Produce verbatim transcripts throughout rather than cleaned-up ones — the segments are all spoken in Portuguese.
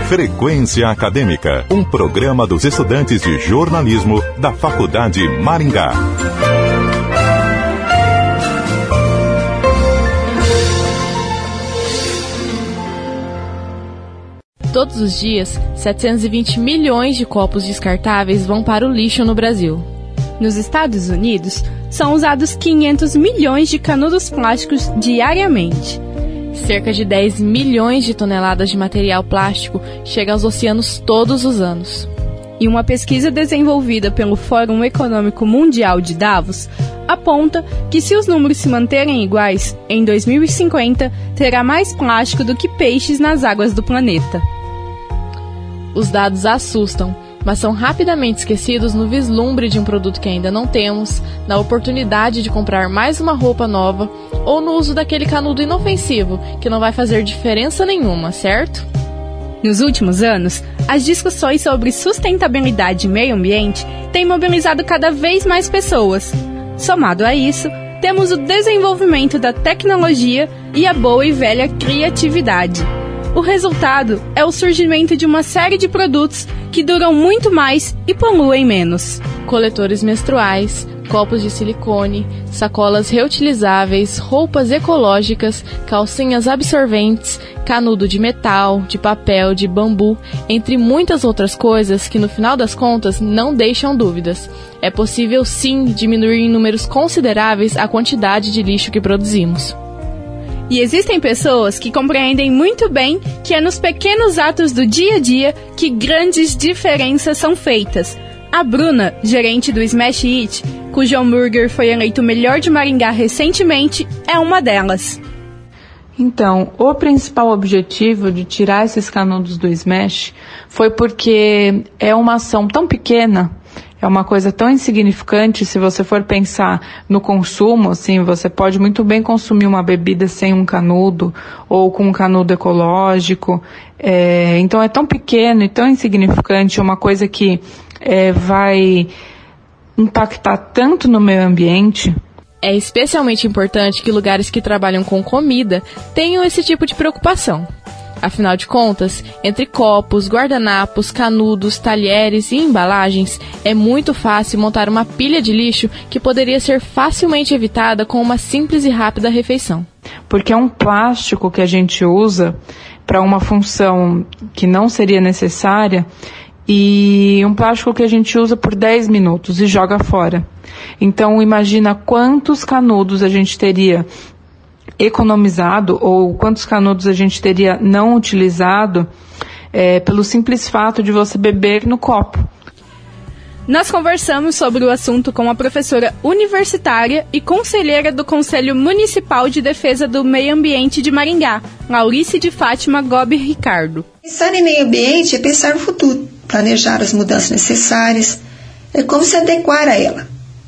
Frequência Acadêmica, um programa dos estudantes de jornalismo da Faculdade Maringá. Todos os dias, setecentos e vinte milhões de copos descartáveis vão para o lixo no Brasil. Nos Estados Unidos, são usados quinhentos milhões de canudos plásticos diariamente. Cerca de dez milhões de toneladas de material plástico chegam aos oceanos todos os anos. E uma pesquisa desenvolvida pelo Fórum Econômico Mundial de Davos aponta que, se os números se manterem iguais, em dois mil e cinquenta terá mais plástico do que peixes nas águas do planeta. Os dados assustam, mas são rapidamente esquecidos no vislumbre de um produto que ainda não temos, na oportunidade de comprar mais uma roupa nova ou no uso daquele canudo inofensivo que não vai fazer diferença nenhuma, certo? Nos últimos anos, as discussões sobre sustentabilidade e meio ambiente têm mobilizado cada vez mais pessoas. Somado a isso, temos o desenvolvimento da tecnologia e a boa e velha criatividade. O resultado é o surgimento de uma série de produtos que duram muito mais e poluem menos. Coletores menstruais, copos de silicone, sacolas reutilizáveis, roupas ecológicas, calcinhas absorventes, canudo de metal, de papel, de bambu, entre muitas outras coisas que, no final das contas, não deixam dúvidas. É possível, sim, diminuir em números consideráveis a quantidade de lixo que produzimos. E existem pessoas que compreendem muito bem que é nos pequenos atos do dia a dia que grandes diferenças são feitas. A Bruna, gerente do Smash It, cujo hambúrguer foi eleito o melhor de Maringá recentemente, é uma delas. Então, o principal objetivo de tirar esses canudos do Smash foi porque é uma ação tão pequena, é uma coisa tão insignificante. Se você for pensar no consumo, assim, você pode muito bem consumir uma bebida sem um canudo ou com um canudo ecológico. É, então é tão pequeno e tão insignificante, uma coisa que é, vai impactar tanto no meio ambiente. É especialmente importante que lugares que trabalham com comida tenham esse tipo de preocupação. Afinal de contas, entre copos, guardanapos, canudos, talheres e embalagens, é muito fácil montar uma pilha de lixo que poderia ser facilmente evitada com uma simples e rápida refeição. Porque é um plástico que a gente usa para uma função que não seria necessária e um plástico que a gente usa por dez minutos e joga fora. Então, imagina quantos canudos a gente teria economizado ou quantos canudos a gente teria não utilizado é, pelo simples fato de você beber no copo. Nós conversamos sobre o assunto com a professora universitária e conselheira do Conselho Municipal de Defesa do Meio Ambiente de Maringá, Laurice de Fátima Gobi Ricardo. Pensar em meio ambiente é pensar no futuro, planejar as mudanças necessárias, é como se adequar a ela.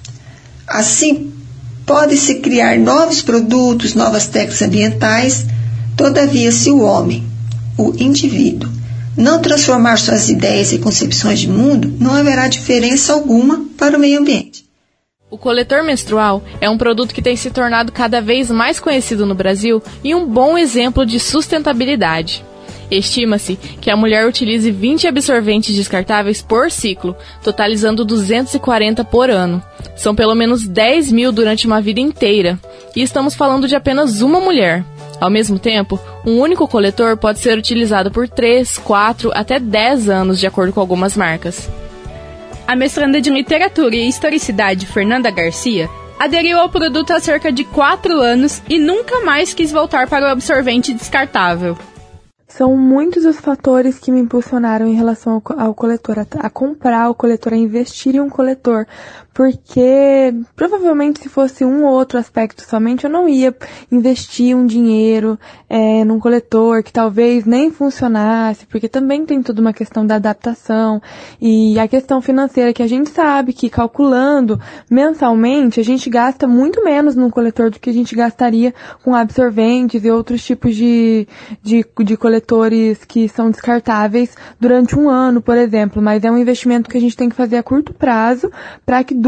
Assim, pode-se criar novos produtos, novas técnicas ambientais, todavia, se o homem, o indivíduo, não transformar suas ideias e concepções de mundo, não haverá diferença alguma para o meio ambiente. O coletor menstrual é um produto que tem se tornado cada vez mais conhecido no Brasil e um bom exemplo de sustentabilidade. Estima-se que a mulher utilize vinte absorventes descartáveis por ciclo, totalizando duzentos e quarenta por ano. São pelo menos dez mil durante uma vida inteira. E estamos falando de apenas uma mulher. Ao mesmo tempo, um único coletor pode ser utilizado por três, quatro, até dez anos, de acordo com algumas marcas. A mestranda de Literatura e Historicidade, Fernanda Garcia, aderiu ao produto há cerca de quatro anos e nunca mais quis voltar para o absorvente descartável. São muitos os fatores que me impulsionaram em relação ao, ao coletor, a, a comprar o coletor, a investir em um coletor, porque provavelmente se fosse um ou outro aspecto somente, eu não ia investir um dinheiro é, num coletor que talvez nem funcionasse, porque também tem toda uma questão da adaptação e a questão financeira, que a gente sabe que calculando mensalmente a gente gasta muito menos num coletor do que a gente gastaria com absorventes e outros tipos de, de, de coletores que são descartáveis durante um ano, por exemplo, mas é um investimento que a gente tem que fazer a curto prazo para que dure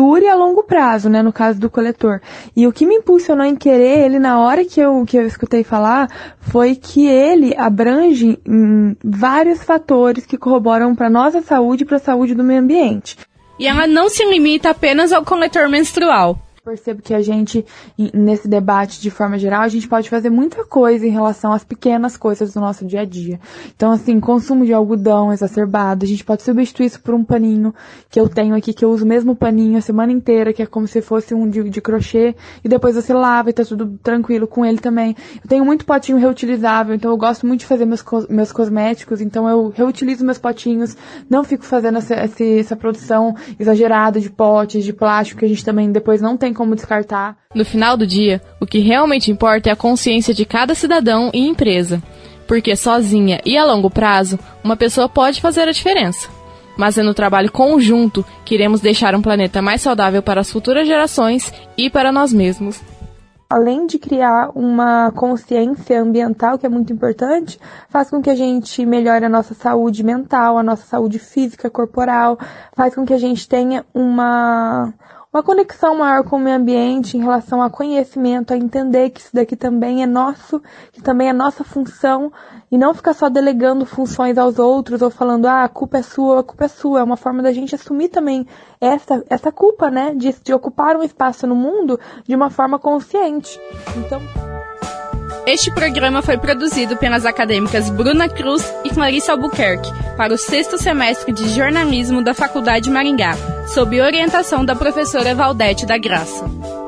dure a longo prazo, né, no caso do coletor. E o que me impulsionou em querer ele, na hora que eu, que eu escutei falar, foi que ele abrange hum, vários fatores que corroboram para a nossa saúde e para a saúde do meio ambiente. E ela não se limita apenas ao coletor menstrual. Percebo que a gente, nesse debate de forma geral, a gente pode fazer muita coisa em relação às pequenas coisas do nosso dia a dia. Então, assim, consumo de algodão exacerbado, a gente pode substituir isso por um paninho que eu tenho aqui, que eu uso o mesmo paninho a semana inteira, que é como se fosse um de, de crochê, e depois você lava e tá tudo tranquilo com ele também. Eu tenho muito potinho reutilizável, então eu gosto muito de fazer meus, meus cosméticos, então eu reutilizo meus potinhos, não fico fazendo essa, essa, essa produção exagerada de potes, de plástico, que a gente também depois não tem como descartar. No final do dia, o que realmente importa é a consciência de cada cidadão e empresa, porque sozinha e a longo prazo, uma pessoa pode fazer a diferença. Mas é no trabalho conjunto que iremos deixar um planeta mais saudável para as futuras gerações e para nós mesmos. Além de criar uma consciência ambiental, que é muito importante, faz com que a gente melhore a nossa saúde mental, a nossa saúde física, corporal, faz com que a gente tenha uma... uma conexão maior com o meio ambiente em relação a conhecimento, a entender que isso daqui também é nosso, que também é nossa função, e não ficar só delegando funções aos outros ou falando, ah, a culpa é sua, a culpa é sua. É uma forma da gente assumir também essa, essa culpa, né, de, de ocupar um espaço no mundo de uma forma consciente. Então... Este programa foi produzido pelas acadêmicas Bruna Cruz e Clarissa Albuquerque para o sexto semestre de jornalismo da Faculdade Maringá, sob orientação da professora Valdete da Graça.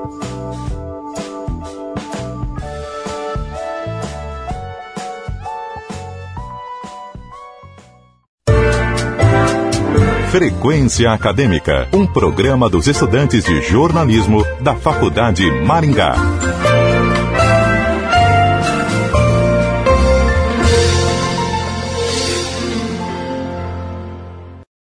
Frequência Acadêmica, um programa dos estudantes de jornalismo da Faculdade Maringá.